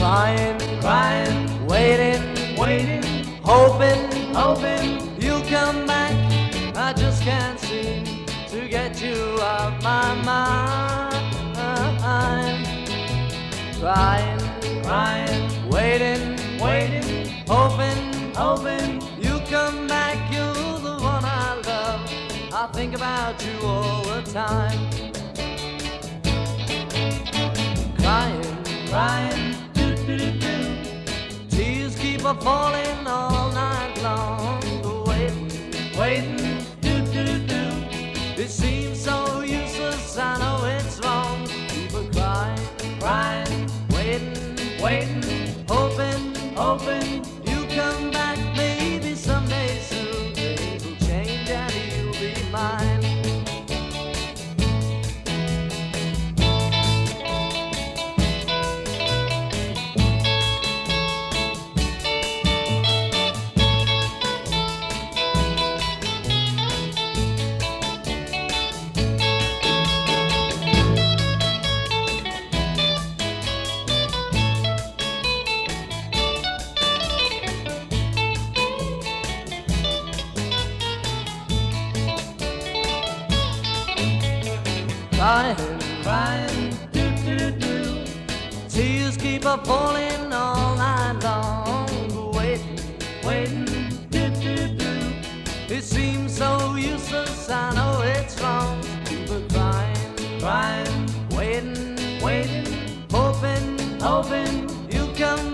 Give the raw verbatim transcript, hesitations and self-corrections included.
crying, crying, waiting, waiting, hoping, hoping you'll come back. I just can't seem to get you off my mind. Crying, crying, waiting, waiting, hoping, hoping you come back. You're the one I love. I think about you all the time. Crying, crying, do do do do. Tears keep a falling all night long. Waiting, waiting, do do do do. It seems so useless. I know it's wrong. Keep a crying, crying, waiting, waiting, hoping, hoping you come back. Maybe someday soon things will change and you'll be mine. Crying, crying, do do do do. Tears keep a falling all night long. Waiting, waiting, do do do. It seems so useless. I know it's wrong. Keep a crying, crying, waiting, waiting, hoping, hoping you come